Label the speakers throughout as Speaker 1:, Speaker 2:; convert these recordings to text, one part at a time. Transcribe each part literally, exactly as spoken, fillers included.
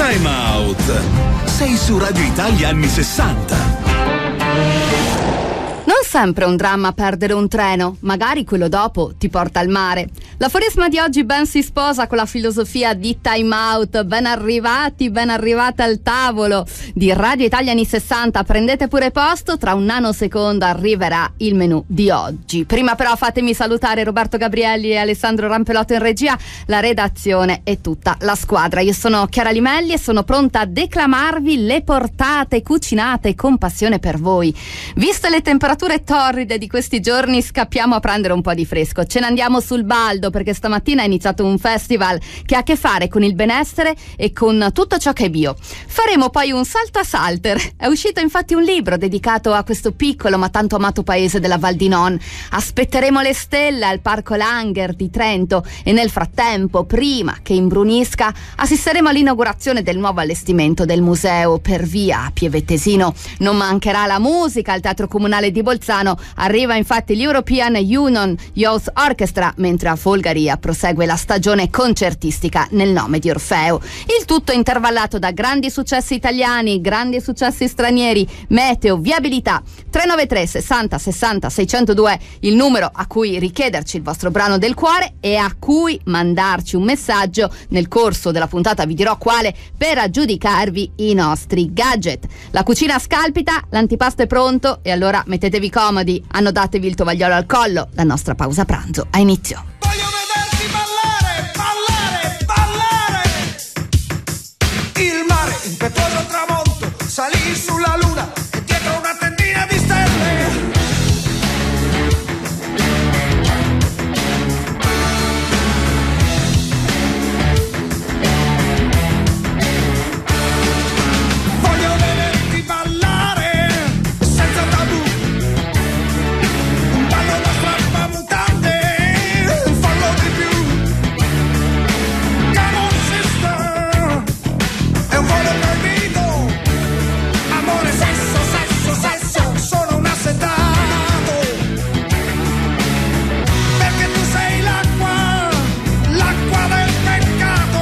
Speaker 1: Time Out. Sei su Radio Italia anni sessanta.
Speaker 2: Non sempre un dramma perdere un treno, magari quello dopo ti porta al mare. L'aforisma di oggi ben si sposa con la filosofia di Time Out. Ben arrivati, ben arrivate al tavolo di Radio Italia anni sessanta. Prendete pure posto, tra un nanosecondo arriverà il menù di oggi. Prima però fatemi salutare Roberto Gabrielli e Alessandro Rampelotto in regia, la redazione e tutta la squadra. Io sono Chiara Limelli e sono pronta a declamarvi le portate cucinate con passione per voi. Viste le temperature torride di questi giorni, scappiamo a prendere un po' di fresco. Ce ne andiamo sul Baldo perché stamattina è iniziato un festival che ha a che fare con il benessere e con tutto ciò che è bio. Faremo poi un salto a Salter. È uscito infatti un libro dedicato a questo piccolo ma tanto amato paese della Val di Non. Aspetteremo le stelle al Parco Langer di Trento e nel frattempo, prima che imbrunisca, assisteremo all'inaugurazione del nuovo allestimento del museo per via Pievettesino. Non mancherà la musica al Teatro Comunale di Bolzano. Arriva infatti l'European Union Youth Orchestra, mentre a Folgaria prosegue la stagione concertistica nel nome di Orfeo. Il tutto intervallato da grandi successi italiani, grandi successi stranieri, meteo, viabilità. tre nove tre sessanta sessanta seicentodue il numero a cui richiederci il vostro brano del cuore e a cui mandarci un messaggio. Nel corso della puntata vi dirò quale, per aggiudicarvi i nostri gadget. La cucina scalpita, l'antipasto è pronto e allora mettetevi comodi, annodatevi il tovagliolo al collo. La nostra pausa pranzo ha inizio.
Speaker 3: Voglio vederti ballare, ballare, ballare. Il mare, impetuoso al tramonto, salì sulla luna e dietro una tendina di stelle. Voglio vederti ballare senza tabù. Un ballo da strappa mutande, fallo di più. Come on sister, è un volo proibito. Amore, sesso, sesso, sesso, sono un assetato. Perché tu sei l'acqua, l'acqua del peccato.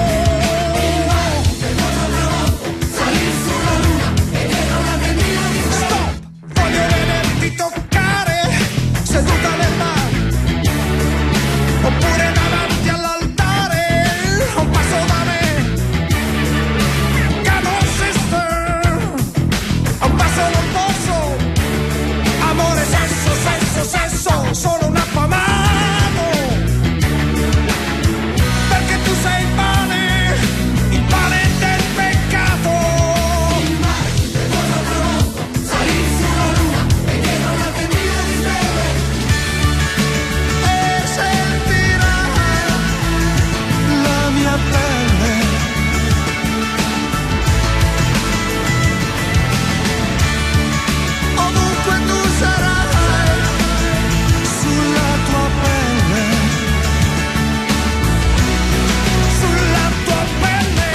Speaker 3: Salì sulla luna e dietro la tendina di stop. Voglio vederti toccare seduta nel mare, oppure davanti all'altare, un passo da me. Come on sister, un passo non posso. Amore, sesso, sesso, sesso, sono un affamato. Perché tu sei il pane, il pane del peccato. Il mare, il tuo tramonto, salì sulla luna e dietro la tendina di stelle. E sentirai la mia pelle. Ovunque tu sarai, sulla tua pelle, sulla tua pelle.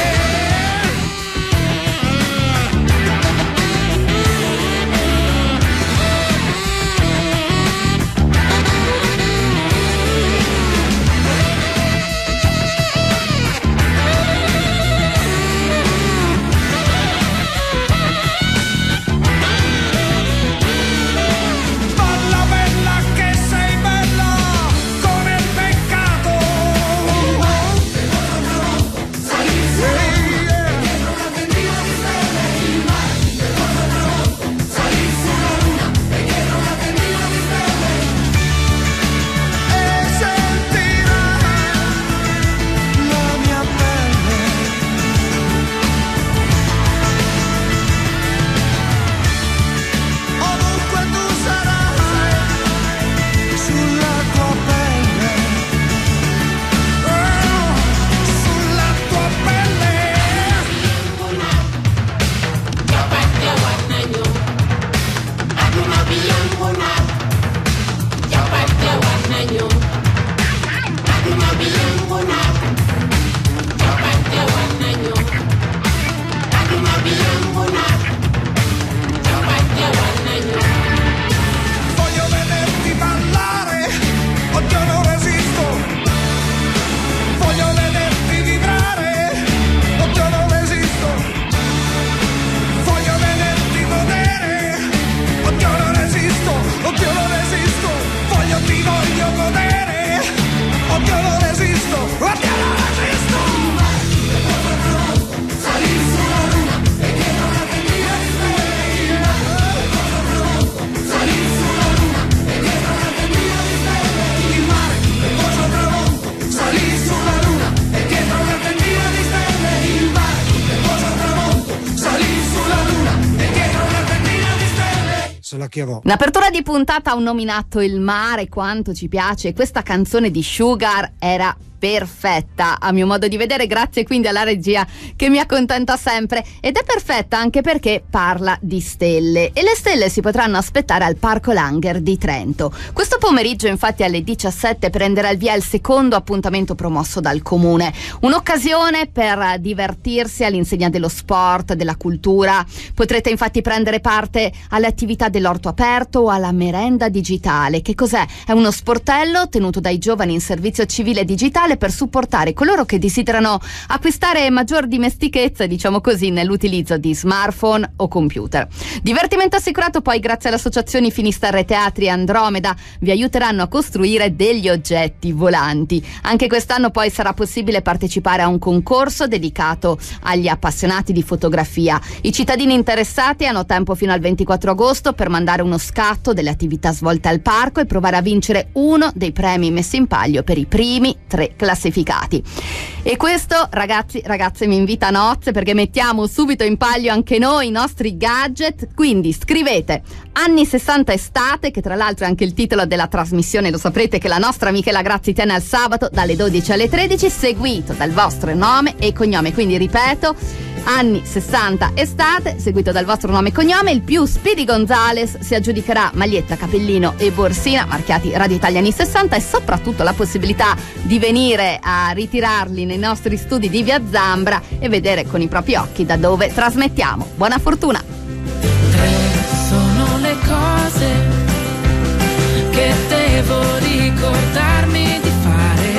Speaker 4: la chiavò.
Speaker 2: In apertura di puntata ho nominato il mare, quanto ci piace. Questa canzone di Sugar era perfetta a mio modo di vedere, grazie quindi alla regia che mi accontenta sempre, ed è perfetta anche perché parla di stelle, e le stelle si potranno aspettare al Parco Langer di Trento. Questo pomeriggio infatti alle diciassette prenderà il via il secondo appuntamento promosso dal comune, un'occasione per divertirsi all'insegna dello sport, della cultura. Potrete infatti prendere parte alle attività dell'orto aperto o alla merenda digitale. Che cos'è? È uno sportello tenuto dai giovani in servizio civile digitale per supportare coloro che desiderano acquistare maggior dimestichezza, diciamo così, nell'utilizzo di smartphone o computer. Divertimento assicurato poi grazie alle associazioni Finisterre Teatri e Andromeda, vi aiuteranno a costruire degli oggetti volanti. Anche quest'anno poi sarà possibile partecipare a un concorso dedicato agli appassionati di fotografia. I cittadini interessati hanno tempo fino al ventiquattro agosto per mandare uno scatto delle attività svolte al parco e provare a vincere uno dei premi messi in palio per i primi tre classificati. E questo, ragazzi, ragazze, mi invita a nozze, perché mettiamo subito in palio anche noi i nostri gadget. Quindi scrivete anni sessanta estate, che tra l'altro è anche il titolo della trasmissione, lo saprete che la nostra Michela Grazzi tiene al sabato dalle dodici alle tredici, seguito dal vostro nome e cognome. Quindi ripeto, anni sessanta estate, seguito dal vostro nome e cognome. Il più Speedy Gonzales si aggiudicherà maglietta, cappellino e borsina marchiati Radio Italia anni sessanta, e soprattutto la possibilità di venire a ritirarli nei nostri studi di Via Zambra e vedere con i propri occhi da dove trasmettiamo. Buona fortuna!
Speaker 5: Tre sono le cose che devo ricordarmi di fare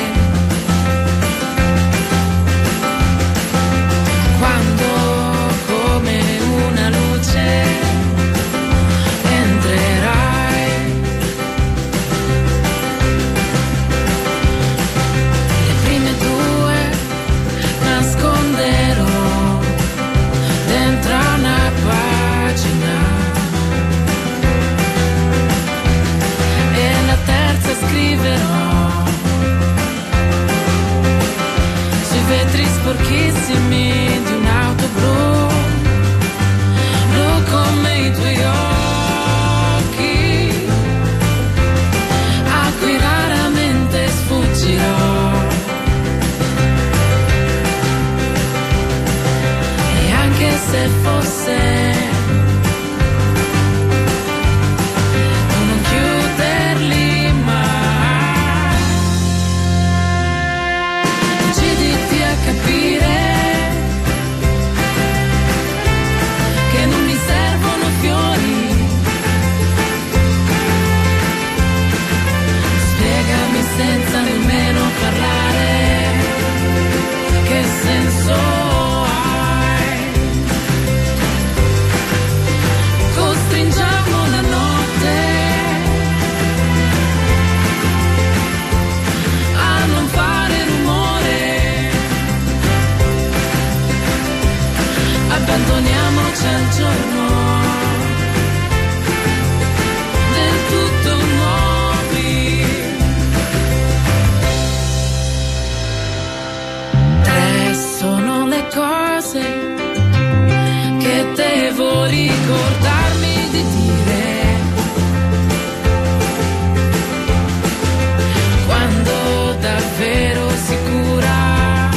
Speaker 5: quando, come una luce, entrerai. Le prime due nasconderò dentro una pagina e la terza scriverò sui vetri sporchissimi di un'auto blu, blu come i tuoi occhi, a cui raramente sfuggirò. E anche se fosse non chiuderli mai, deciditi a capire che non mi servono fiori. Spiegami senza nemmeno parlare che senso hai. Costringiamo la notte a non fare rumore, abbandoniamoci al giorno del tutto nuovi. Tre sono le cose che devo ricordarmi di dire quando davvero sicura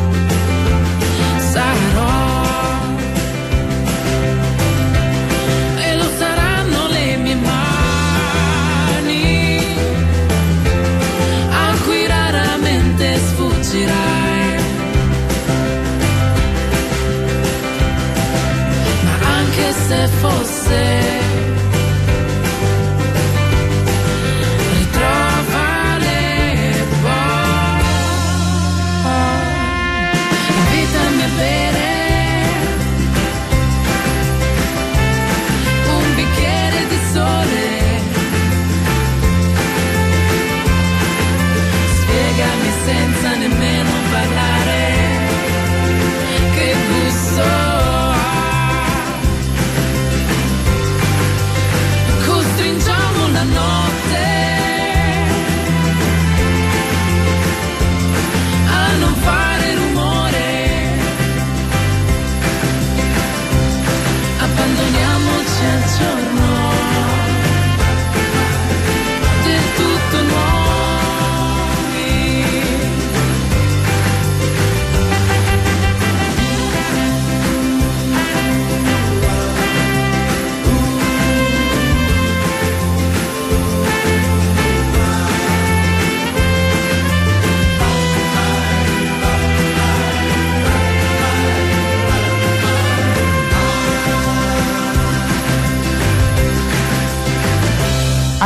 Speaker 5: sarò, e lo saranno le mie mani a cui raramente sfuggirai.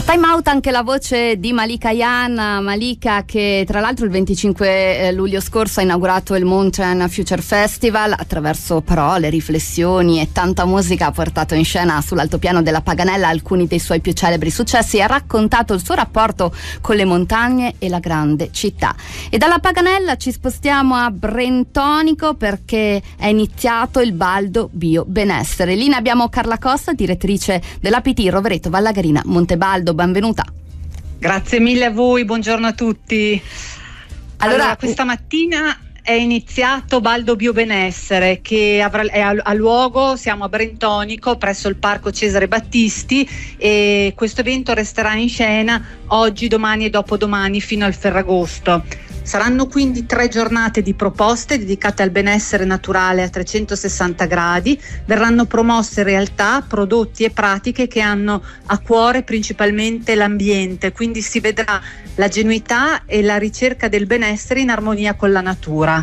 Speaker 2: Time Out anche la voce di Malika Yan, Malika che tra l'altro il venticinque luglio scorso ha inaugurato il Mountain Future Festival. Attraverso parole, riflessioni e tanta musica ha portato in scena sull'altopiano della Paganella alcuni dei suoi più celebri successi e ha raccontato il suo rapporto con le montagne e la grande città. E dalla Paganella ci spostiamo a Brentonico perché è iniziato il Baldo Bio Benessere. Lì ne abbiamo Carla Costa, direttrice della P T Rovereto Vallagarina Montebaldo. Benvenuta.
Speaker 4: Grazie mille a voi, buongiorno a tutti. Allora, allora questa mattina è iniziato Baldo Bio Benessere che avrà, è a, a luogo, siamo a Brentonico presso il Parco Cesare Battisti e questo evento resterà in scena oggi, domani e dopodomani fino al Ferragosto. Saranno quindi tre giornate di proposte dedicate al benessere naturale a trecentosessanta gradi. Verranno promosse realtà, prodotti e pratiche che hanno a cuore principalmente l'ambiente, quindi si vedrà la genuinità e la ricerca del benessere in armonia con la natura.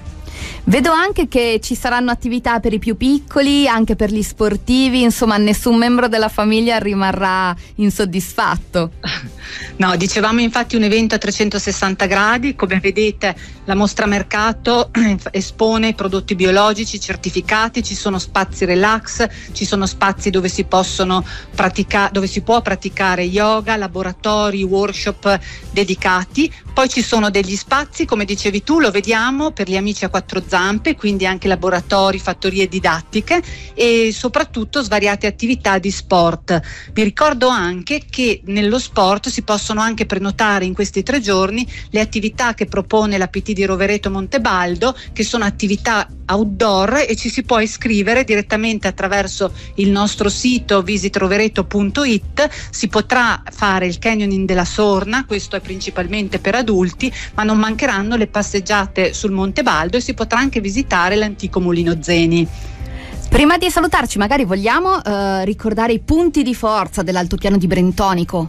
Speaker 2: Vedo anche che ci saranno attività per i più piccoli, anche per gli sportivi, insomma nessun membro della famiglia rimarrà insoddisfatto.
Speaker 4: No, dicevamo infatti un evento a trecentosessanta gradi, come vedete la mostra mercato espone prodotti biologici certificati, ci sono spazi relax, ci sono spazi dove si possono praticare, dove si può praticare yoga, laboratori, workshop dedicati, poi ci sono degli spazi, come dicevi tu, lo vediamo, per gli amici a quattro zampe, quindi anche laboratori, fattorie didattiche e soprattutto svariate attività di sport. Vi ricordo anche che nello sport si possono anche prenotare in questi tre giorni le attività che propone la P T di Rovereto Montebaldo, che sono attività outdoor e ci si può iscrivere direttamente attraverso il nostro sito visit rovereto punto it. Si potrà fare il canyoning della Sorna, questo è principalmente per adulti, ma non mancheranno le passeggiate sul Monte Baldo e si potrà anche visitare l'antico Mulino Zeni.
Speaker 2: Prima di salutarci magari vogliamo eh, ricordare i punti di forza dell'altopiano di Brentonico.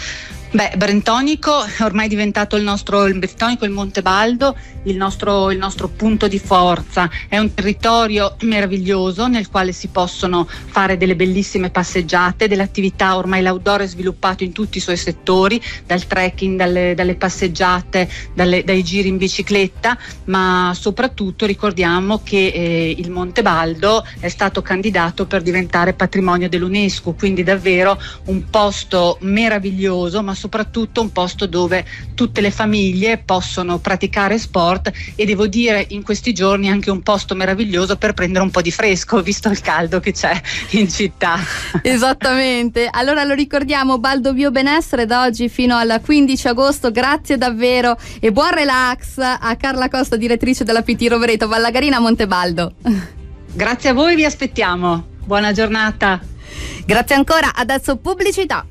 Speaker 4: Beh, Brentonico è ormai diventato il nostro, il Brentonico, il Monte Baldo, il nostro, il nostro punto di forza. È un territorio meraviglioso nel quale si possono fare delle bellissime passeggiate, delle attività, ormai l'outdoor è sviluppato in tutti i suoi settori, dal trekking, dalle, dalle passeggiate, dalle, dai giri in bicicletta, ma soprattutto ricordiamo che eh, il Monte Baldo è stato candidato per diventare patrimonio dell'UNESCO, quindi davvero un posto meraviglioso, ma soprattutto un posto dove tutte le famiglie possono praticare sport e devo dire in questi giorni anche un posto meraviglioso per prendere un po' di fresco visto il caldo che c'è in città.
Speaker 2: Esattamente, allora lo ricordiamo, Baldo Bio Benessere da oggi fino al quindici agosto. Grazie davvero e buon relax a Carla Costa, direttrice della P T Rovereto Vallagarina Montebaldo.
Speaker 4: Grazie a voi, vi aspettiamo, buona giornata.
Speaker 2: Grazie ancora, adesso pubblicità.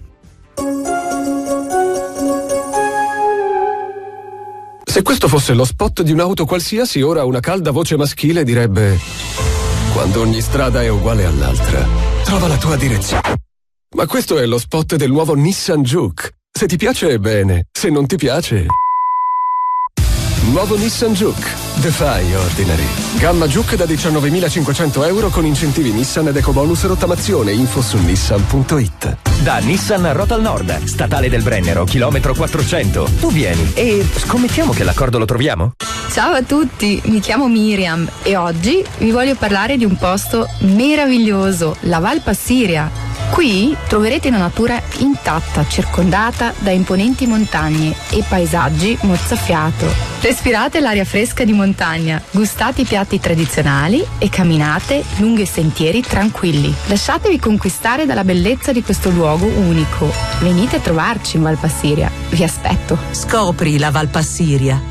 Speaker 6: Se questo fosse lo spot di un'auto qualsiasi, ora una calda voce maschile direbbe: quando ogni strada è uguale all'altra, trova la tua direzione. Ma questo è lo spot del nuovo Nissan Juke. Se ti piace è bene, se non ti piace... Nuovo Nissan Juke. Defy Ordinary. Gamma Juke da diciannovemilacinquecento euro con incentivi Nissan ed ecobonus rottamazione. Info su nissan punto it.
Speaker 7: Da Nissan Rotal Nord, statale del Brennero, chilometro quattrocento. Tu vieni e scommettiamo che l'accordo lo troviamo?
Speaker 8: Ciao a tutti, mi chiamo Miriam e oggi vi voglio parlare di un posto meraviglioso, la Val Passiria. Qui troverete una natura intatta, circondata da imponenti montagne e paesaggi mozzafiato. Respirate l'aria fresca di montagna, gustate i piatti tradizionali e camminate lungo i sentieri tranquilli. Lasciatevi conquistare dalla bellezza di questo luogo unico. Venite a trovarci in Val Passiria, vi aspetto.
Speaker 9: Scopri la Val Passiria.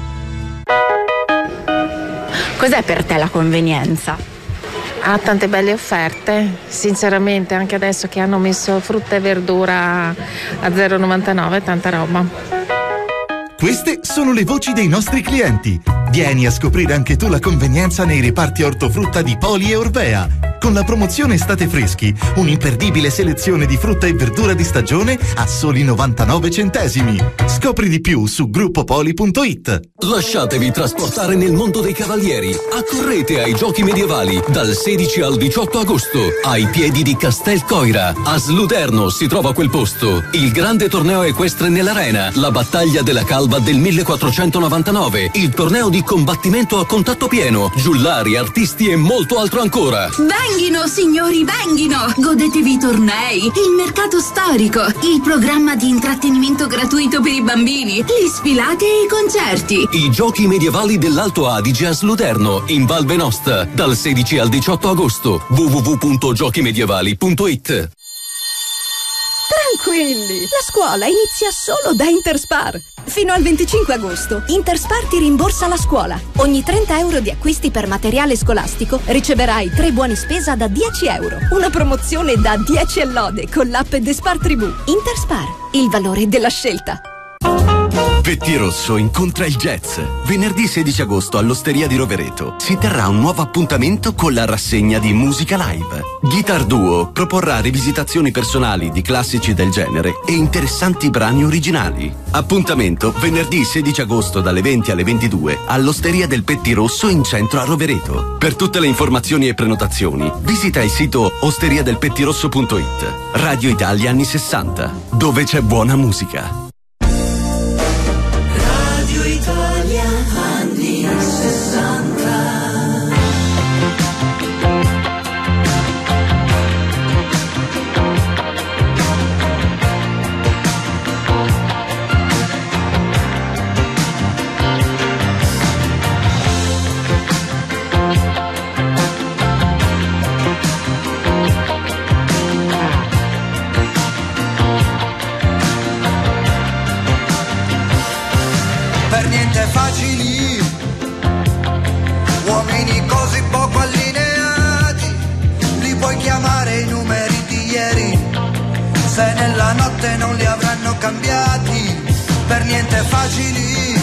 Speaker 10: Cos'è per te la convenienza?
Speaker 11: Ha tante belle offerte, sinceramente anche adesso che hanno messo frutta e verdura a zero virgola novantanove, tanta roba.
Speaker 1: Queste sono le voci dei nostri clienti. Vieni a scoprire anche tu la convenienza nei reparti ortofrutta di Poli e Orvea.
Speaker 12: con la promozione Estate Freschi, un'imperdibile selezione di frutta e verdura di stagione a soli novantanove centesimi. Scopri di più su gruppo poli punto it.
Speaker 13: Lasciatevi trasportare nel mondo dei cavalieri. Accorrete ai Giochi Medievali dal sedici al diciotto agosto ai piedi di Castel Coira. A Sluderno si trova quel posto. Il grande torneo equestre nell'arena, la battaglia della Calva del millequattrocentonovantanove, il torneo di combattimento a contatto pieno, giullari, artisti e molto altro ancora.
Speaker 14: Venghino, signori, venghino! Godetevi i tornei, il mercato storico, il programma di intrattenimento gratuito per i bambini, gli sfilati e i concerti.
Speaker 13: I Giochi Medievali dell'Alto Adige a Sluderno, in Val Venosta, dal sedici al diciotto agosto. w w w punto giochi medievali punto it.
Speaker 15: Tranquilli, la scuola inizia solo da Interspar. Fino al venticinque agosto, Interspar ti rimborsa la scuola. Ogni trenta euro di acquisti per materiale scolastico riceverai tre buoni spesa da dieci euro. Una promozione da dieci e lode con l'app Despar Tribù. Interspar, il valore della scelta.
Speaker 16: Pettirosso incontra il jazz. Venerdì sedici agosto all'Osteria di Rovereto si terrà un nuovo appuntamento con la rassegna di musica live. Guitar Duo proporrà rivisitazioni personali di classici del genere e interessanti brani originali. Appuntamento venerdì sedici agosto dalle venti alle ventidue all'Osteria del Pettirosso in centro a Rovereto. Per tutte le informazioni e prenotazioni visita il sito osteria del pettirosso punto it. Radio Italia anni sessanta, dove c'è buona musica.
Speaker 5: Italia anni sessanta.
Speaker 3: Facili, uomini così poco allineati, li puoi chiamare i numeri di ieri, se nella notte non li avranno cambiati, per niente facili,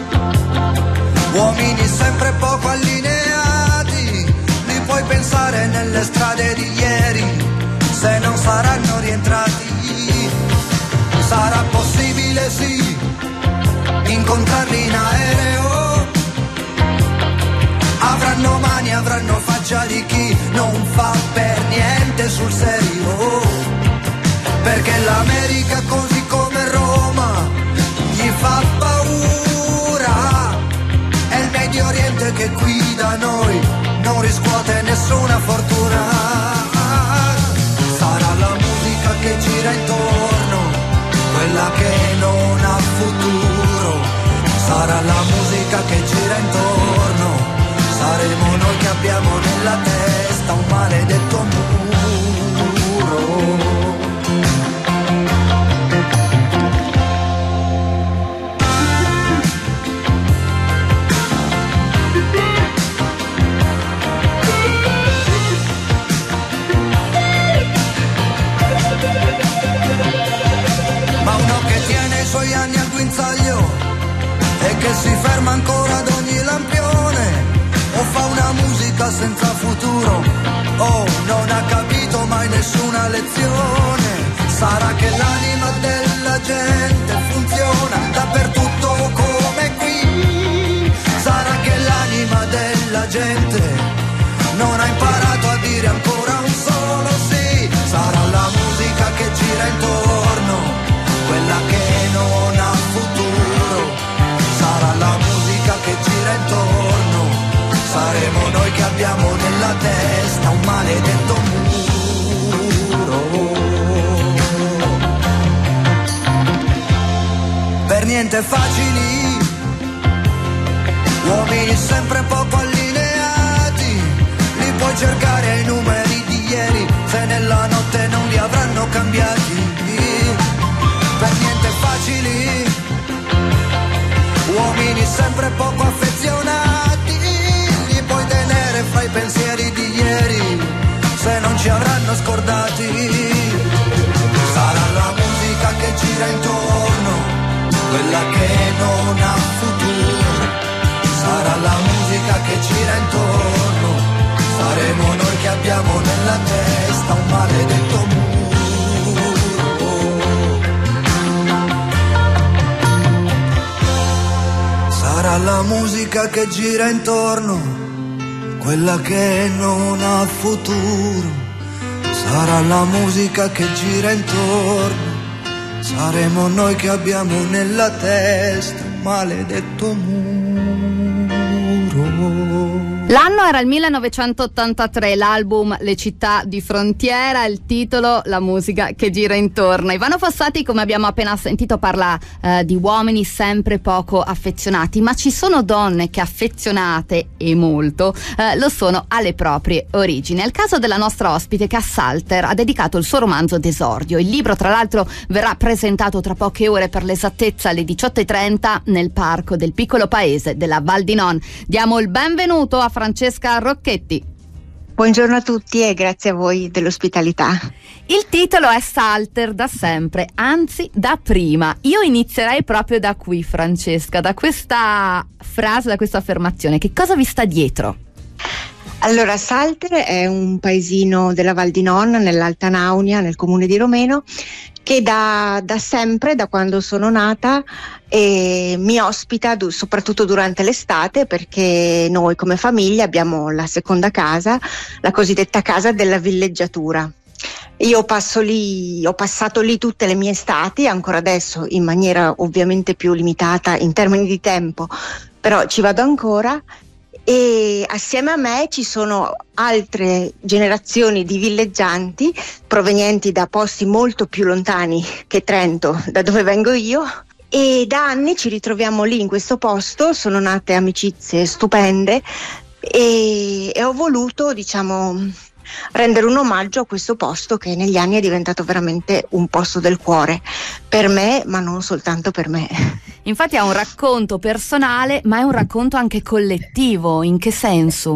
Speaker 3: uomini sempre poco allineati, li puoi pensare nelle strade di ieri, se non saranno rientrati, sarà possibile sì incontrarli in aereo, avranno mani, avranno faccia di chi non fa per niente sul serio, perché l'America così come Roma gli fa paura, è il Medio Oriente che qui da noi non riscuote nessuna fortuna, sarà la musica che gira intorno, quella che non ha futuro, sarà la musica che gira intorno, saremo noi che abbiamo nella testa un maledetto muro. Ma uno che tiene i suoi anni al guinzaglio e che si ferma ancora ad ogni lampione, o fa una musica senza futuro, o non ha capito mai nessuna lezione, sarà che l'anima della gente funziona dappertutto come qui, sarà che l'anima della gente non ha imparato a dire ancora un solo sì, sarà la musica che gira intorno, quella che non ha futuro, sarà la musica che gira intorno, saremo noi che abbiamo nella testa un maledetto muro. Per niente facili, uomini sempre poco allineati, li puoi cercare ai numeri di ieri, se nella notte non li avranno cambiati. Per niente facili, uomini sempre poco affezionati, li puoi tenere fra i pensieri di ieri, se non ci avranno scordati. Sarà la musica che gira intorno, quella che non ha futuro, sarà la musica che gira intorno, saremo noi che abbiamo la musica che gira intorno, quella che non ha futuro. Sarà la musica che gira intorno, saremo noi che abbiamo nella testa un maledetto muro.
Speaker 2: L'anno era il millenovecentottantatré, l'album Le città di frontiera, il titolo La musica che gira intorno. Ivano Fossati, come abbiamo appena sentito, parla eh, di uomini sempre poco affezionati, ma ci sono donne che affezionate, e molto, eh, lo sono alle proprie origini. È il caso della nostra ospite che a Salter ha dedicato il suo romanzo d'esordio. Il libro, tra l'altro, verrà presentato tra poche ore, per l'esattezza alle diciotto e trenta, nel parco del piccolo paese della Val di Non. Diamo il benvenuto a Francesca Rocchetti.
Speaker 17: Buongiorno a tutti e grazie a voi dell'ospitalità.
Speaker 2: Il titolo è Salter da sempre, anzi da prima. Io inizierei proprio da qui, Francesca, da questa frase, da questa affermazione. Che cosa vi sta dietro?
Speaker 17: Allora, Salter è un paesino della Val di Non, nell'Alta Naunia, nel comune di Romeno, che da, da sempre, da quando sono nata, eh, mi ospita du- soprattutto durante l'estate, perché noi come famiglia abbiamo la seconda casa, la cosiddetta casa della villeggiatura. Io passo lì, ho passato lì tutte le mie estati, ancora adesso in maniera ovviamente più limitata in termini di tempo, però ci vado ancora. E assieme a me ci sono altre generazioni di villeggianti provenienti da posti molto più lontani che Trento, da dove vengo io, e da anni ci ritroviamo lì in questo posto. Sono nate amicizie stupende e, e ho voluto, diciamo, rendere un omaggio a questo posto che negli anni è diventato veramente un posto del cuore per me, ma non soltanto per me.
Speaker 2: Infatti è un racconto personale, ma è un racconto anche collettivo. In che senso?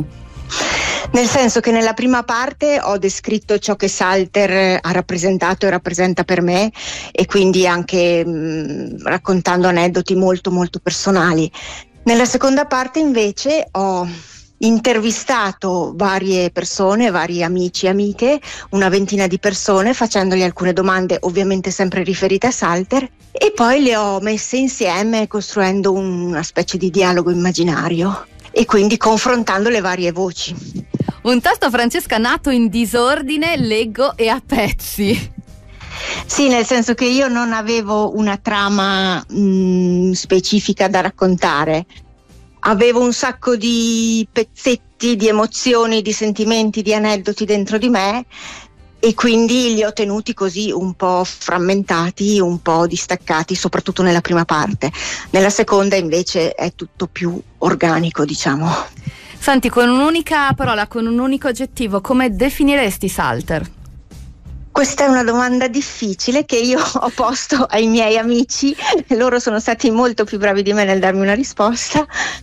Speaker 17: Nel senso che nella prima parte ho descritto ciò che Salter ha rappresentato e rappresenta per me, e quindi anche mh, raccontando aneddoti molto molto personali. Nella seconda parte invece ho intervistato varie persone, vari amici e amiche, una ventina di persone, facendogli alcune domande ovviamente sempre riferite a Salter, e poi le ho messe insieme costruendo una specie di dialogo immaginario e quindi confrontando le varie voci.
Speaker 2: Un testo, Francesca, nato in disordine, leggo, e a pezzi.
Speaker 17: Sì, nel senso che io non avevo una trama mh, specifica da raccontare. Avevo un sacco di pezzetti, di emozioni, di sentimenti, di aneddoti dentro di me, e quindi li ho tenuti così un po' frammentati, un po' distaccati, soprattutto nella prima parte. Nella seconda invece è tutto più organico, diciamo.
Speaker 2: Senti, con un'unica parola, con un unico aggettivo, come definiresti Salter?
Speaker 17: Questa è una domanda difficile che io ho posto ai miei amici, loro sono stati molto più bravi di me nel darmi una risposta.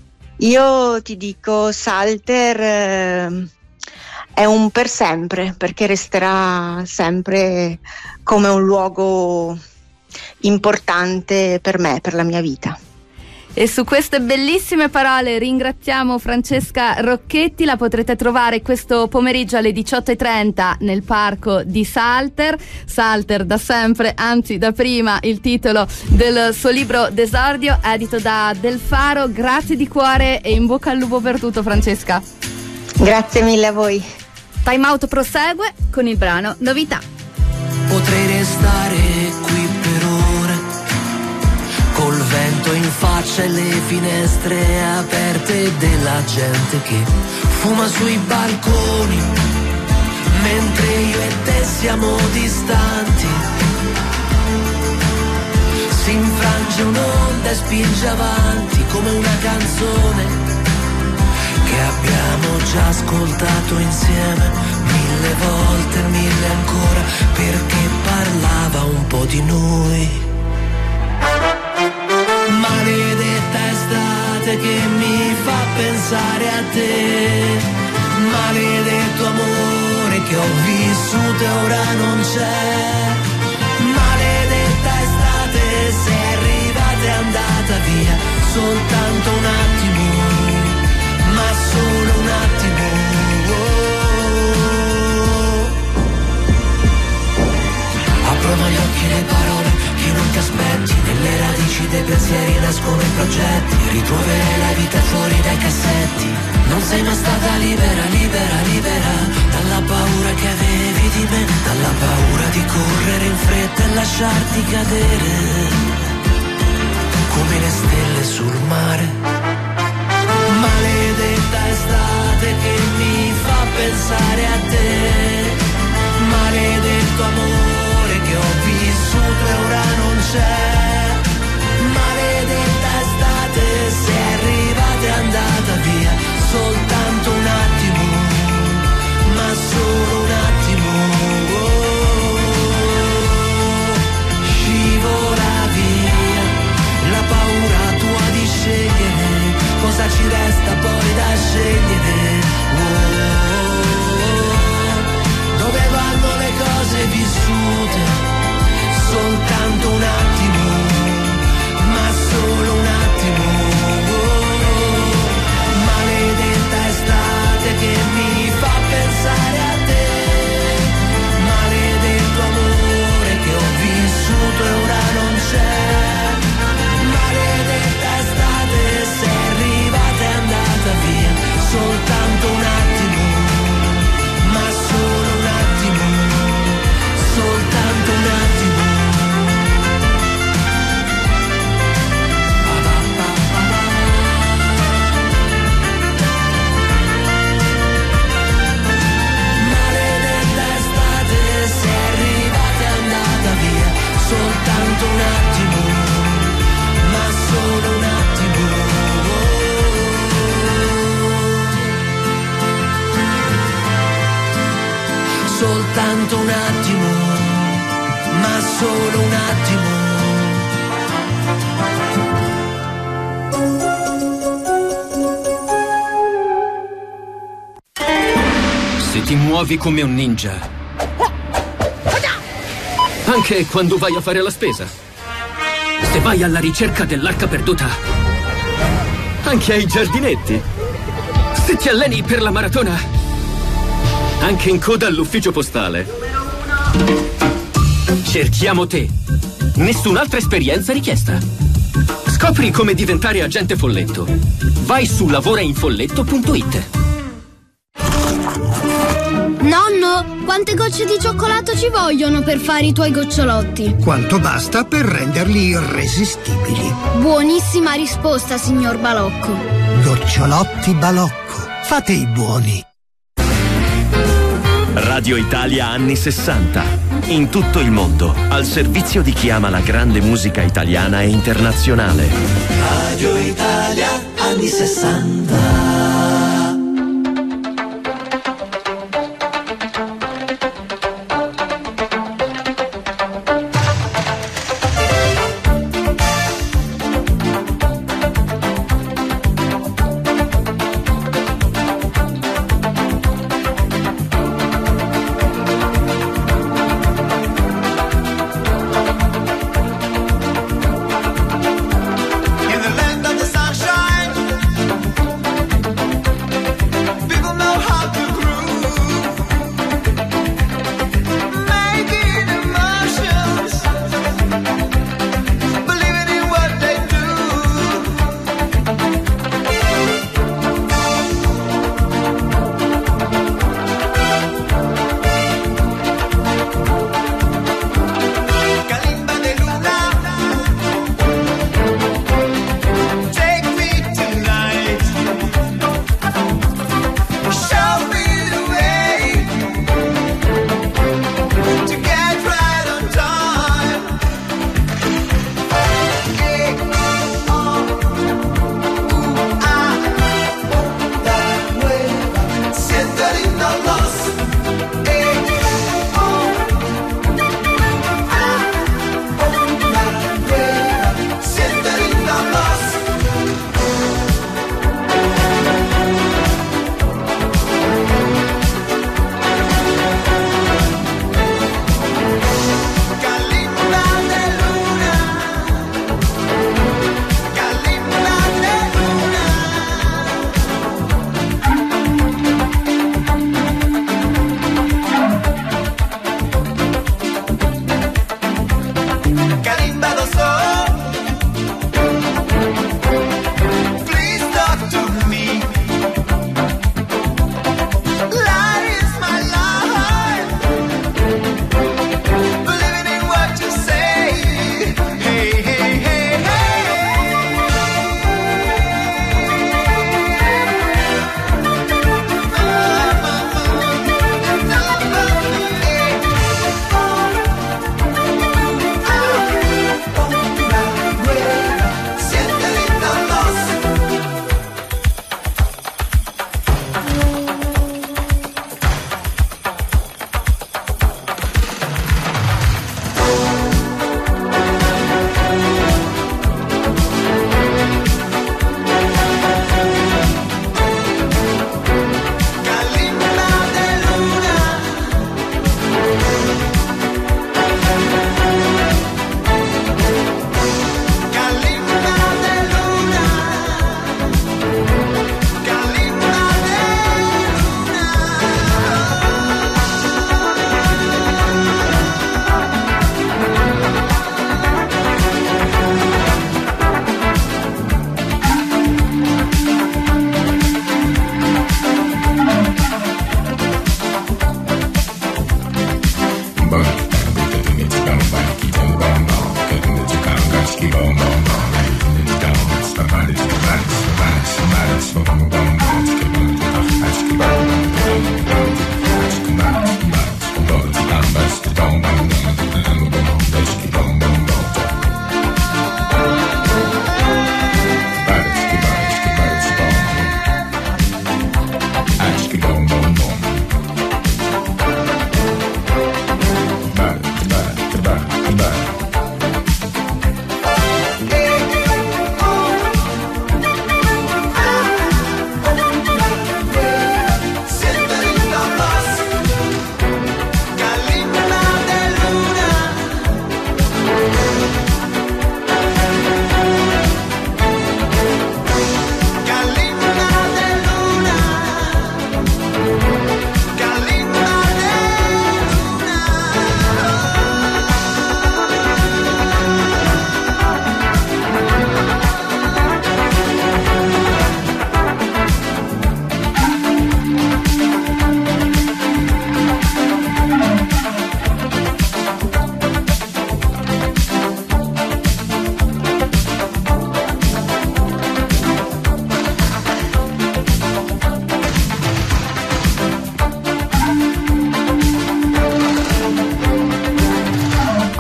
Speaker 17: Io ti dico Salter eh, è un per sempre, perché resterà sempre come un luogo importante per me, per la mia vita.
Speaker 2: E su queste bellissime parole ringraziamo Francesca Rocchetti. La potrete trovare questo pomeriggio alle diciotto e trenta nel parco di Salter. Salter da sempre, anzi da prima, il titolo del suo libro d'esordio, edito da Del Faro. Grazie di cuore e in bocca al lupo per tutto, Francesca.
Speaker 17: Grazie mille a voi.
Speaker 2: Time Out prosegue con il brano Novità.
Speaker 5: Potrei restare qui per ore, col vento in faccia e le finestre aperte della gente che fuma sui balconi, mentre io e te siamo distanti. Si infrange un'onda e spinge avanti come una canzone che abbiamo già ascoltato insieme mille volte, mille ancora, perché parlava un po' di noi. Maledetta estate che mi fa pensare a te, maledetto amore che ho vissuto e ora non c'è. Maledetta estate, sei arrivata e andata via, soltanto un attimo, ma solo un attimo. Aprono gli occhi le parole che non ti aspetti, nelle radici dei pensieri nascono i progetti, ritroverai la vita lasciarti cadere come le stelle sul mare. Maledetta estate che mi fa pensare a te, maledetto amore che ho vissuto e ora non c'è. Maledetta estate, sei arrivata e andata via, soltanto un attimo, ma solo un attimo. Oh, scivola via la paura tua di scegliere, cosa ci resta poi da scegliere. Oh, dove vanno le cose vissute, soltanto un attimo, ma solo un attimo. Oh, maledetta estate che mi fa pensare a te, maledetto amore che ho vissuto e ora non c'è. Maledetta estate, sei arrivata e andata via, soltanto un attimo, ma solo un attimo, soltanto un attimo. Soltanto un attimo, ma solo un attimo. Soltanto un attimo, ma solo un attimo.
Speaker 18: Se ti muovi come un ninja, anche quando vai a fare la spesa, se vai alla ricerca dell'arca perduta, anche ai giardinetti, se ti alleni per la maratona, anche in coda all'ufficio postale. Cerchiamo te. Nessun'altra esperienza richiesta. Scopri come diventare agente Folletto. Vai su lavorainfolletto punto it.
Speaker 19: Nonno, quante gocce di cioccolato ci vogliono per fare i tuoi gocciolotti?
Speaker 20: Quanto basta per renderli irresistibili.
Speaker 19: Buonissima risposta, signor Balocco.
Speaker 20: Gocciolotti Balocco. Fate i buoni.
Speaker 16: Radio Italia anni sessanta. In tutto il mondo, al servizio di chi ama la grande musica italiana e internazionale.
Speaker 5: Radio Italia anni sessanta.
Speaker 3: In the land of the sunshine,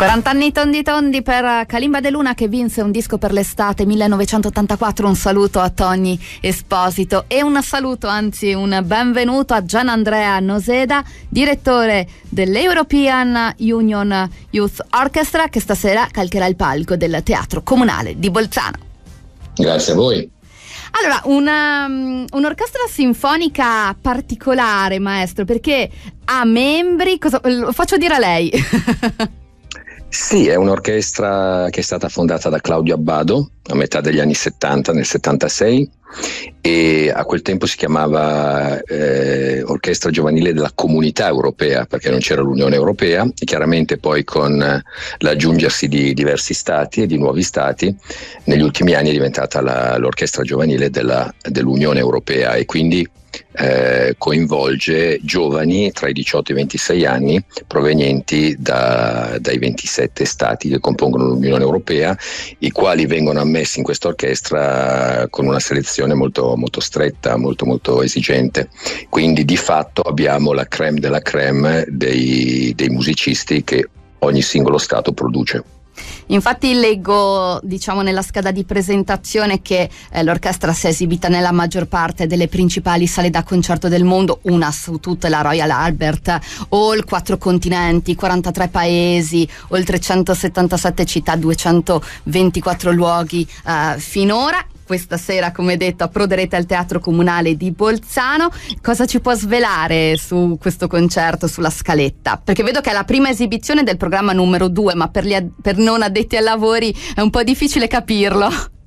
Speaker 2: quaranta anni tondi tondi per Kalimba De Luna, che vinse un disco per l'estate millenovecentottantaquattro. Un saluto a Tony Esposito e un saluto, anzi un benvenuto a Gianandrea Noseda, direttore dell'European Union Youth Orchestra, che stasera calcherà il palco del Teatro Comunale di Bolzano.
Speaker 21: Grazie a voi.
Speaker 2: Allora, una, un'orchestra sinfonica particolare, maestro, perché ha membri, cosa, lo faccio dire a lei.
Speaker 21: Sì, è un'orchestra che è stata fondata da Claudio Abbado a metà degli anni settanta, nel settantasei, e a quel tempo si chiamava eh, Orchestra Giovanile della Comunità Europea, perché non c'era l'Unione Europea, e chiaramente poi con l'aggiungersi di diversi stati e di nuovi stati negli ultimi anni è diventata la, l'Orchestra Giovanile della, dell'Unione Europea, e quindi Eh, coinvolge giovani tra i diciotto e i ventisei anni provenienti da, dai ventisette stati che compongono l'Unione Europea, i quali vengono ammessi in questa orchestra con una selezione molto, molto stretta, molto, molto esigente. Quindi di fatto abbiamo la crème della crème dei, dei musicisti che ogni singolo stato produce.
Speaker 2: Infatti leggo, diciamo, nella scheda di presentazione che eh, l'orchestra si è esibita nella maggior parte delle principali sale da concerto del mondo, una su tutte, la Royal Albert Hall, quattro continenti, quarantatré paesi, oltre centosettantasette città, duecentoventiquattro luoghi eh, finora. Questa sera, come detto, approderete al Teatro Comunale di Bolzano. Cosa ci può svelare su questo concerto, sulla scaletta? Perché vedo che è la prima esibizione del programma numero due, ma per, gli, per non addetti ai lavori è un po' difficile capirlo.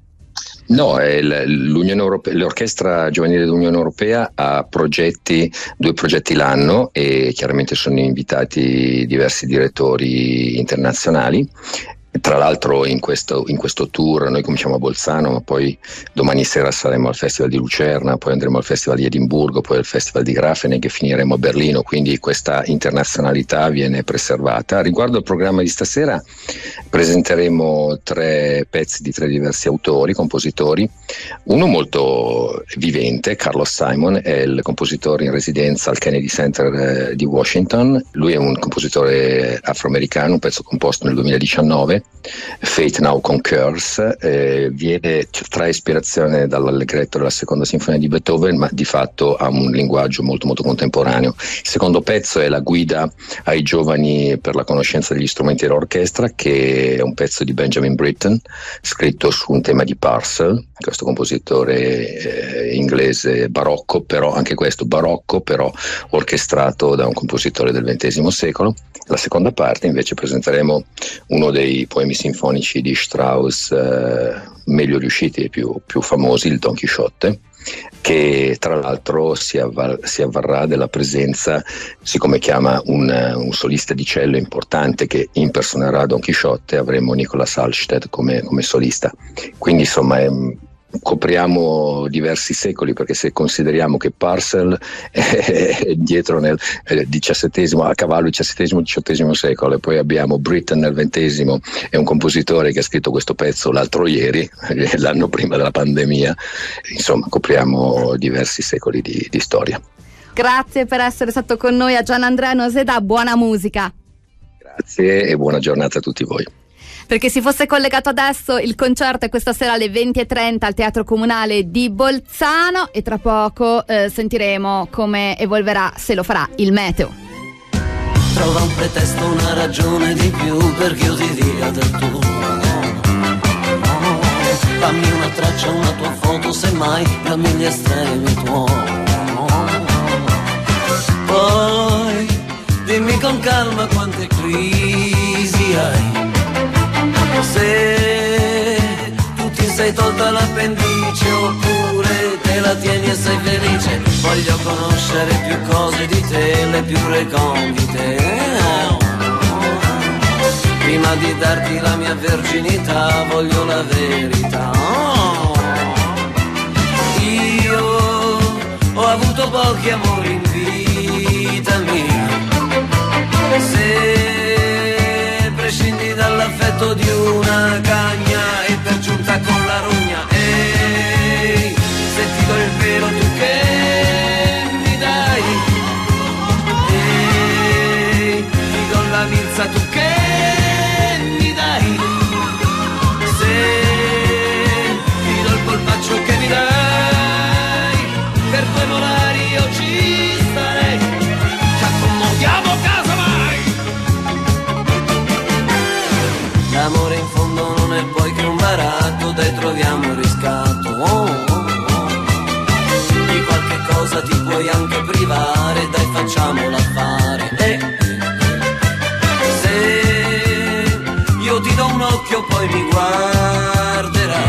Speaker 21: No, è l'Unione Europea, l'Orchestra Giovanile dell'Unione Europea ha progetti, due progetti l'anno, e chiaramente sono invitati diversi direttori internazionali. Tra l'altro in questo, in questo tour noi cominciamo a Bolzano, ma poi domani sera saremo al Festival di Lucerna, poi andremo al Festival di Edimburgo, poi al Festival di Grafenegg e finiremo a Berlino, quindi questa internazionalità viene preservata. Riguardo al programma di stasera, presenteremo tre pezzi di tre diversi autori, compositori, uno molto vivente, Carlos Simon, è il compositore in residenza al Kennedy Center di Washington. Lui è un compositore afroamericano, un pezzo composto nel duemiladiciannove, Fate Now Concurs, eh, viene, trae ispirazione dall'allegretto della seconda sinfonia di Beethoven, ma di fatto ha un linguaggio molto molto contemporaneo. Il secondo pezzo è la guida ai giovani per la conoscenza degli strumenti dell'orchestra, che è un pezzo di Benjamin Britten scritto su un tema di Purcell, questo compositore eh, inglese barocco, però anche questo barocco però orchestrato da un compositore del ventesimo secolo. La seconda parte invece presenteremo uno dei poemi sinfonici di Strauss eh, meglio riusciti e più, più famosi, il Don Chisciotte, che tra l'altro si, avvar- si avvarrà della presenza, siccome chiama un, un solista di cello importante che impersonerà Don Chisciotte, avremo Nicolas Halstead come, come solista. Quindi insomma è, copriamo diversi secoli, perché se consideriamo che Purcell è dietro nel diciassettesimo, a cavallo diciassettesimo diciottesimo secolo, e poi abbiamo Britten nel ventesimo, è un compositore che ha scritto questo pezzo l'altro ieri, l'anno prima della pandemia, insomma copriamo diversi secoli di, di storia.
Speaker 2: Grazie per essere stato con noi a Gianandrea Noseda, buona musica.
Speaker 21: Grazie e buona giornata a tutti voi.
Speaker 2: Perché si fosse collegato adesso, il concerto è questa sera alle venti e trenta al Teatro Comunale di Bolzano, e tra poco eh, sentiremo come evolverà, se lo farà, il meteo.
Speaker 5: Trova un pretesto, una ragione di più perché io ti dia del tuo. Dammi una traccia, una tua foto, semmai dammi gli estremi tuoi. Poi dimmi con calma quante crisi hai, se tu ti sei tolta l'appendice oppure te la tieni e sei felice. Voglio conoscere più cose di te, le più recondite, prima di darti la mia verginità voglio la verità. Io ho avuto pochi amori in vita mia, se prescindi dall'affetto di una cagna e per giunta con la rogna, ehi, se ti do il velo tu che mi dai, ehi, ti do la milza tu che privare, dai facciamola fare. Eh, se io ti do un occhio poi mi guarderai,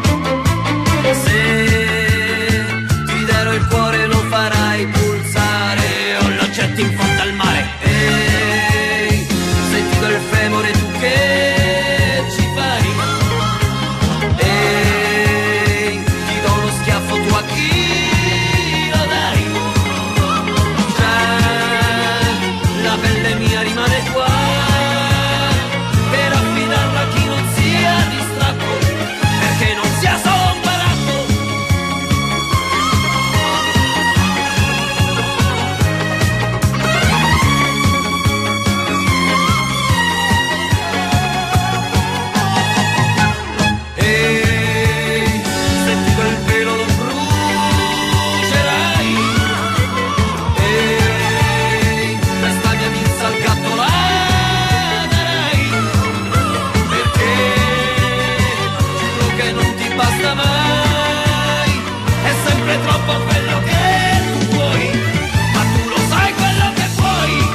Speaker 5: se ti darò il cuore lo farai pulsare, o lo getti in fondo al mare. Ehi, se ti do il femore tu che ci fai? Ehi, ti do uno schiaffo tu a chi lo dai? Già, la pelle mia rimane qua per affidarla a chi non sia distratto, perché non sia solo un baratto. Ehi, senti quel velo lo brucerai. Ehi, questa mia pizza al gatto la darai, perché giuro che non ti basta mai, è sempre troppo quello che tu vuoi, ma tu lo sai quello che puoi.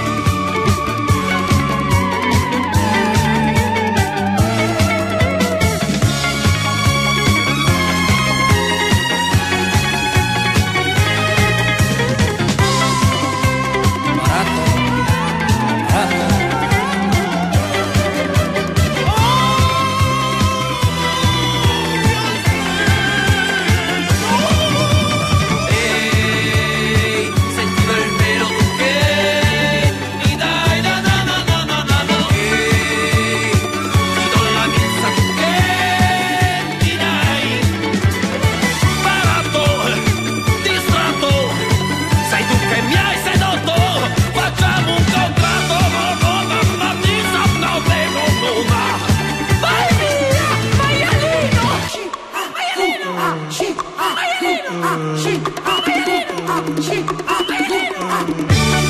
Speaker 5: Ehi, senti quel velo tu che mi dai, na na na na na na na. Ehi, ti do la pizza tu che mi dai. Baratto, distratto, sei tu che mi hai sedotto, facciamo un contratto, no no no no, pizza no bevo nulla. Vai via, maialino, maialino, maialino, maialino, maialino.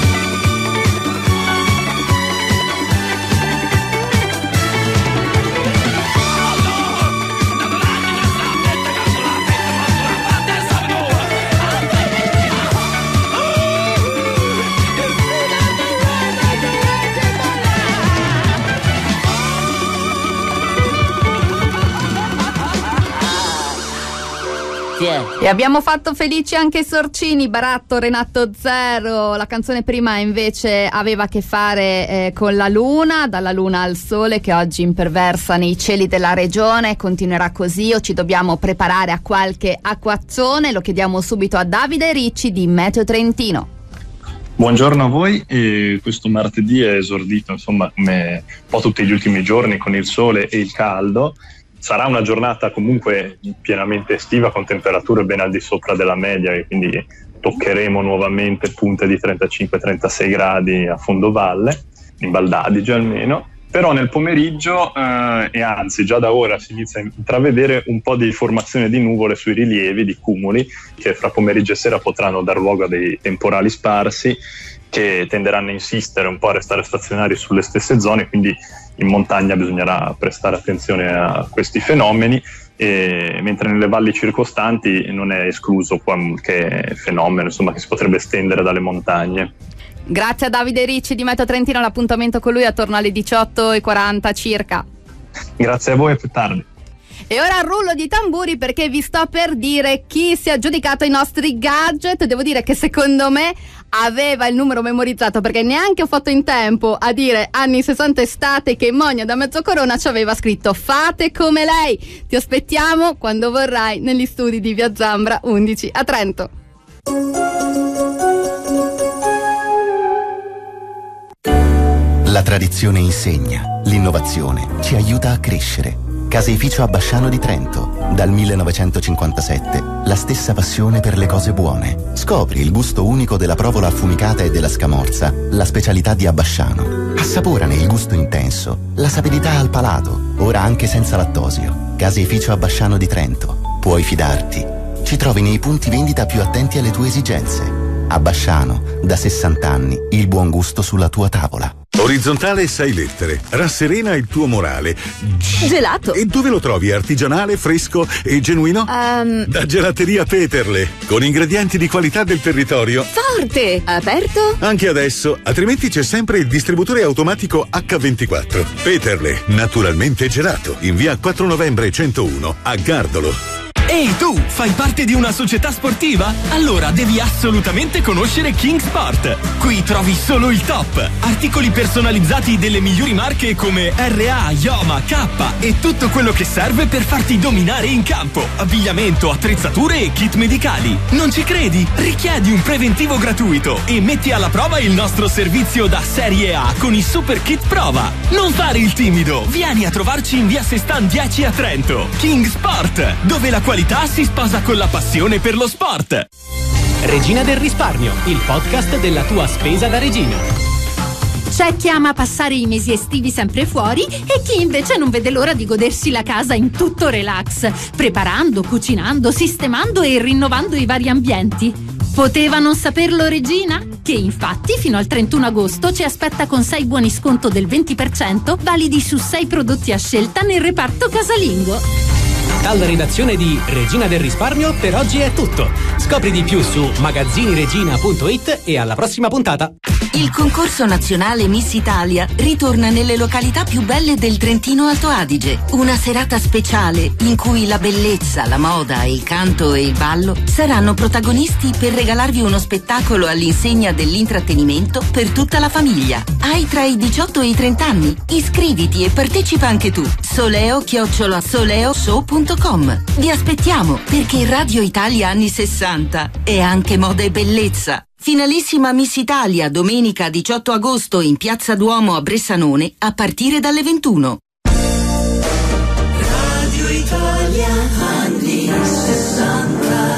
Speaker 2: E abbiamo fatto felici anche i Sorcini, Baratto, Renato Zero. La canzone prima invece aveva a che fare eh, con la luna, dalla luna al sole, che oggi imperversa nei cieli della regione. Continuerà così o ci dobbiamo preparare a qualche acquazzone? Lo chiediamo subito a Davide Ricci di Meteo Trentino.
Speaker 4: Buongiorno a voi, e questo martedì è esordito insomma come un po' tutti gli ultimi giorni con il sole e il caldo. Sarà una giornata comunque pienamente estiva con temperature ben al di sopra della media, e quindi toccheremo nuovamente punte di trentacinque trentasei gradi a fondovalle, in Val d'Adige almeno. Però nel pomeriggio eh, e anzi già da ora si inizia a intravedere un po' di formazione di nuvole sui rilievi, di cumuli, che fra pomeriggio e sera potranno dar luogo a dei temporali sparsi che tenderanno a insistere un po' a restare stazionari sulle stesse zone, quindi in montagna bisognerà prestare attenzione a questi fenomeni, e mentre nelle valli circostanti non è escluso qualche fenomeno insomma che si potrebbe estendere dalle montagne.
Speaker 2: Grazie a Davide Ricci di Meteo Trentino, l'appuntamento con lui attorno alle diciotto e quaranta circa.
Speaker 4: Grazie a voi, a più tardi.
Speaker 2: E ora rullo di tamburi, perché vi sto per dire chi si è aggiudicato i nostri gadget. Devo dire che secondo me aveva il numero memorizzato, perché neanche ho fatto in tempo a dire anni sessanta estate che Monia da Mezzocorona ci aveva scritto fate come lei. Ti aspettiamo quando vorrai negli studi di Via Zambra undici a Trento.
Speaker 22: La tradizione insegna, l'innovazione ci aiuta a crescere. Caseificio Abbasciano di Trento. Dal millenovecentocinquantasette la stessa passione per le cose buone. Scopri il gusto unico della provola affumicata e della scamorza, la specialità di Abbasciano. Assaporane il gusto intenso, la sapidità al palato, ora anche senza lattosio. Caseificio Abbasciano di Trento. Puoi fidarti. Ci trovi nei punti vendita più attenti alle tue esigenze. Abbasciano, da sessanta anni, il buon gusto sulla tua tavola.
Speaker 6: Orizzontale sei lettere. Rasserena il tuo morale.
Speaker 15: Gelato.
Speaker 6: E dove lo trovi? Artigianale, fresco e genuino?
Speaker 15: Um,
Speaker 6: Da Gelateria Peterle, con ingredienti di qualità del territorio.
Speaker 15: Forte. Aperto?
Speaker 6: Anche adesso, altrimenti c'è sempre il distributore automatico acca ventiquattro. Peterle, naturalmente gelato, in via quattro novembre centouno, a Gardolo.
Speaker 7: Ehi tu, fai parte di una società sportiva? Allora devi assolutamente conoscere King Sport. Qui trovi solo il top. Articoli personalizzati delle migliori marche come erre a, Yoma, K e tutto quello che serve per farti dominare in campo. Abbigliamento, attrezzature e kit medicali. Non ci credi? Richiedi un preventivo gratuito e metti alla prova il nostro servizio da Serie A con i Super Kit Prova. Non fare il timido. Vieni a trovarci in via Sestan dieci a Trento. King Sport, dove la qualità si sposa con la passione per lo sport.
Speaker 23: Regina del risparmio, il podcast della tua spesa da regina.
Speaker 24: C'è chi ama passare i mesi estivi sempre fuori e chi invece non vede l'ora di godersi la casa in tutto relax, preparando, cucinando, sistemando e rinnovando i vari ambienti. Poteva non saperlo Regina? Che infatti fino al trentuno agosto ci aspetta con sei buoni sconto del venti per cento validi su sei prodotti a scelta nel reparto casalingo.
Speaker 23: Dalla redazione di Regina del risparmio per oggi è tutto. Scopri di più su magazziniregina punto it e alla prossima puntata.
Speaker 25: Il concorso nazionale Miss Italia ritorna nelle località più belle del Trentino Alto Adige. Una serata speciale in cui la bellezza, la moda, il canto e il ballo saranno protagonisti per regalarvi uno spettacolo all'insegna dell'intrattenimento per tutta la famiglia. Hai tra i diciotto e i trenta anni? Iscriviti e partecipa anche tu. Soleo chiocciola soleoshow punto com. Vi aspettiamo perché Radio Italia anni sessanta è anche moda e bellezza. Finalissima Miss Italia domenica diciotto agosto in Piazza Duomo a Bressanone a partire dalle ventuno.
Speaker 5: Radio Italia anni sessanta.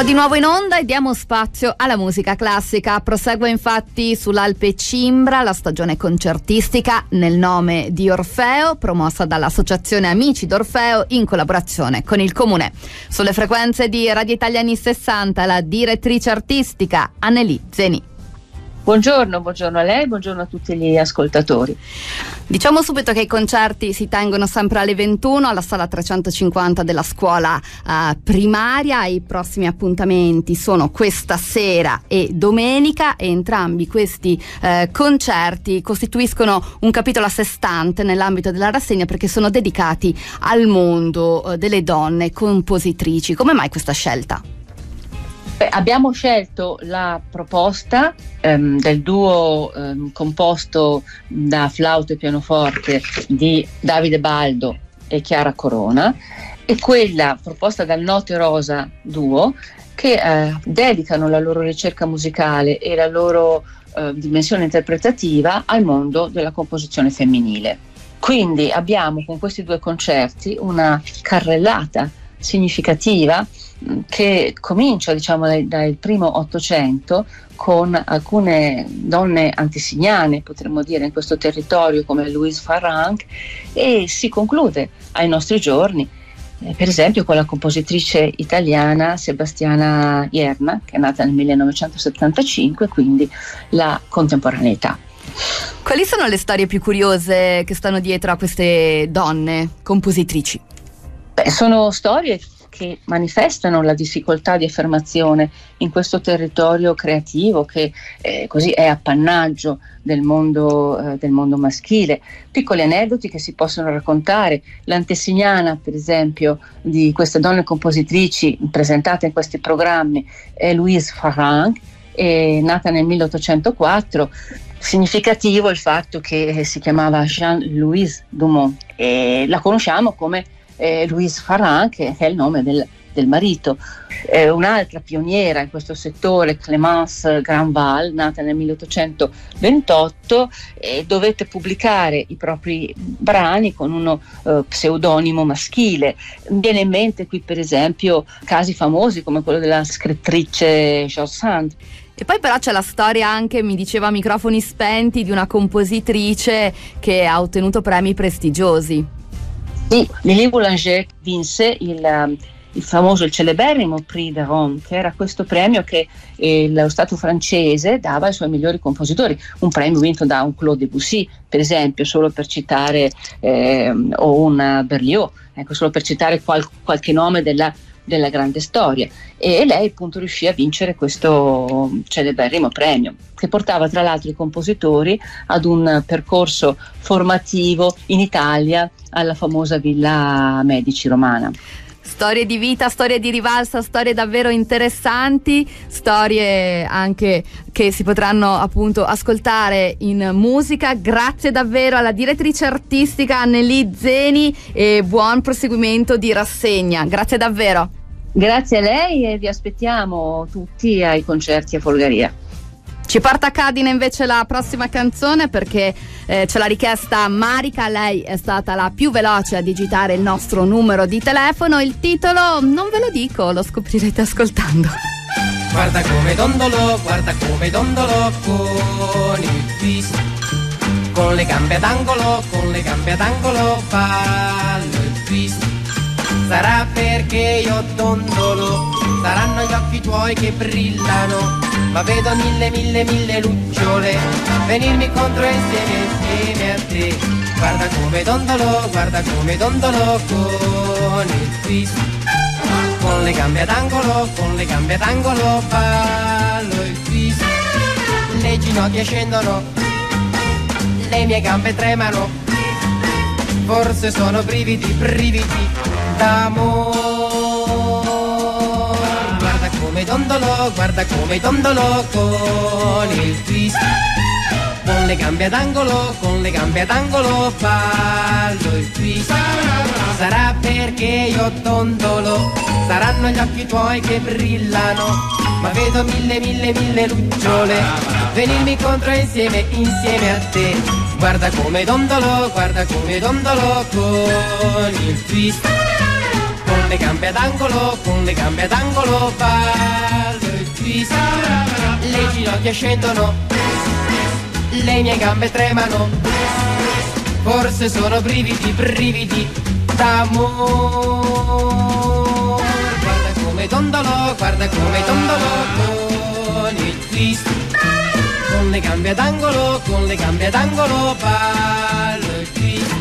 Speaker 2: Siamo di nuovo in onda e diamo spazio alla musica classica. Prosegue infatti sull'Alpe Cimbra la stagione concertistica Nel nome di Orfeo, promossa dall'Associazione Amici d'Orfeo in collaborazione con il Comune. Sulle frequenze di Radio Italia anni sessanta la direttrice artistica Anneli Zeni.
Speaker 1: Buongiorno, buongiorno a lei, buongiorno a tutti gli ascoltatori.
Speaker 2: Diciamo subito che i concerti si tengono sempre alle ventuno alla sala trecentocinquanta della scuola eh, primaria. I prossimi appuntamenti sono questa sera e domenica e entrambi questi eh, concerti costituiscono un capitolo a sé stante nell'ambito della rassegna perché sono dedicati al mondo eh, delle donne compositrici. Come mai questa scelta?
Speaker 1: Abbiamo scelto la proposta ehm, del duo ehm, composto da flauto e pianoforte di Davide Baldo e Chiara Corona e quella proposta dal Note Rosa duo che eh, dedicano la loro ricerca musicale e la loro eh, dimensione interpretativa al mondo della composizione femminile. Quindi abbiamo con questi due concerti una carrellata significativa che comincia diciamo dal, dal primo Ottocento con alcune donne antesignane, potremmo dire, in questo territorio come Louise Farrenc e si conclude ai nostri giorni, eh, per esempio con la compositrice italiana Sebastiana Ierna, che è nata nel millenovecentosettantacinque, quindi la contemporaneità.
Speaker 2: Quali sono le storie più curiose che stanno dietro a queste donne compositrici?
Speaker 1: Beh, sono storie che manifestano la difficoltà di affermazione in questo territorio creativo che eh, così è appannaggio del mondo, eh, del mondo maschile. Piccoli aneddoti che si possono raccontare. L'antesignana, per esempio, di queste donne compositrici presentate in questi programmi è Louise Farrenc, è nata nel milleottocentoquattro. Significativo il fatto che si chiamava Jean-Louise Dumont e la conosciamo come Eh, Louise Farrenc, che è il nome del, del marito. Eh, un'altra pioniera in questo settore, Clémence Granval, nata nel milleottocentoventotto, e dovette pubblicare i propri brani con uno eh, pseudonimo maschile. Viene in mente qui per esempio casi famosi come quello della scrittrice George Sand.
Speaker 2: E poi però c'è la storia anche, mi diceva a microfoni spenti, di una compositrice che ha ottenuto premi prestigiosi.
Speaker 1: Sì, Lili Boulanger vinse il, il famoso, il celeberrimo Prix de Rome, che era questo premio che eh, lo Stato francese dava ai suoi migliori compositori, un premio vinto da un Claude Debussy, per esempio, solo per citare, eh, o un Berlioz, ecco, solo per citare qual, qualche nome della, della grande storia. E lei appunto riuscì a vincere questo celeberrimo premio, che portava tra l'altro i compositori ad un percorso formativo in Italia alla famosa Villa Medici romana.
Speaker 2: Storie di vita, storie di rivalsa, storie davvero interessanti, storie anche che si potranno appunto ascoltare in musica. Grazie davvero alla direttrice artistica Anneli Zeni e buon proseguimento di rassegna. Grazie davvero.
Speaker 1: Grazie a lei e vi aspettiamo tutti ai concerti a Folgaria.
Speaker 2: Ci porta a Cadine invece la prossima canzone perché eh, c'è la richiesta Marica, lei è stata la più veloce a digitare il nostro numero di telefono. Il titolo non ve lo dico, lo scoprirete ascoltando.
Speaker 8: Guarda come dondolo, guarda come dondolo con il twist, con le gambe ad angolo, con le gambe ad angolo fallo il twist. Sarà perché io dondolo, saranno gli occhi tuoi che brillano, ma vedo mille mille mille lucciole venirmi contro insieme insieme a te. Guarda come dondolo, guarda come dondolo con il twist, con le gambe ad angolo, con le gambe ad angolo fallo il twist. Le ginocchia scendono, le mie gambe tremano, forse sono brividi, brividi d'amore. Guarda come dondolo, guarda come dondolo con il twist, con le gambe ad angolo, con le gambe ad angolo fallo il twist. Sarà perché io dondolo, saranno gli occhi tuoi che brillano, ma vedo mille mille mille lucciole venirmi contro insieme insieme a te. Guarda come dondolo, guarda come dondolo con il twist, con le gambe ad angolo, con le gambe ad angolo ballo il twist. Le ginocchia scendono, le mie gambe tremano, forse sono brividi, brividi d'amore. Guarda come dondolo, guarda come dondolo con il twist. Con le gambe ad angolo, con le gambe ad angolo ballo il twist.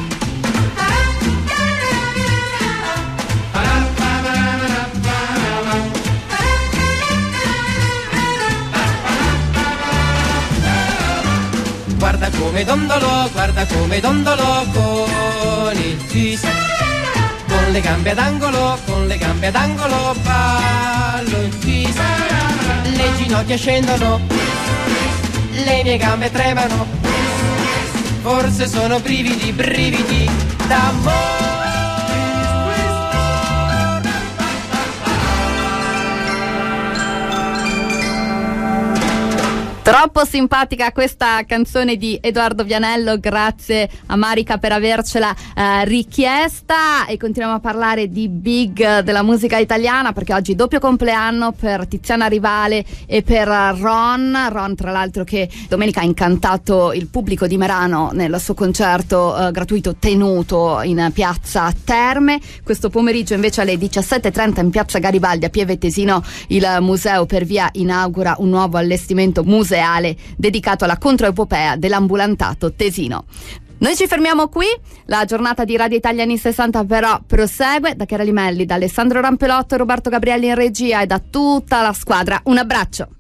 Speaker 8: Guarda come dondolo, guarda come dondolo con il twist. Con le gambe ad angolo, con le gambe ad angolo ballo il twist. Le ginocchia scendono, le mie gambe tremano, forse sono brividi, brividi d'amore.
Speaker 2: Troppo simpatica questa canzone di Edoardo Vianello, grazie a Marica per avercela eh, richiesta, e continuiamo a parlare di big della musica italiana, perché oggi doppio compleanno per Tiziana Rivale e per Ron. Ron, tra l'altro, che domenica ha incantato il pubblico di Merano nel suo concerto eh, gratuito tenuto in piazza Terme. Questo pomeriggio invece alle diciassette e trenta in piazza Garibaldi a Pieve Tesino il Museo per Via inaugura un nuovo allestimento museale dedicato alla controepopea dell'ambulantato tesino. Noi ci fermiamo qui, la giornata di Radio Italia anni sessanta però prosegue. Da Chiara Limelli, da Alessandro Rampelotto e Roberto Gabrielli in regia e da tutta la squadra, un abbraccio.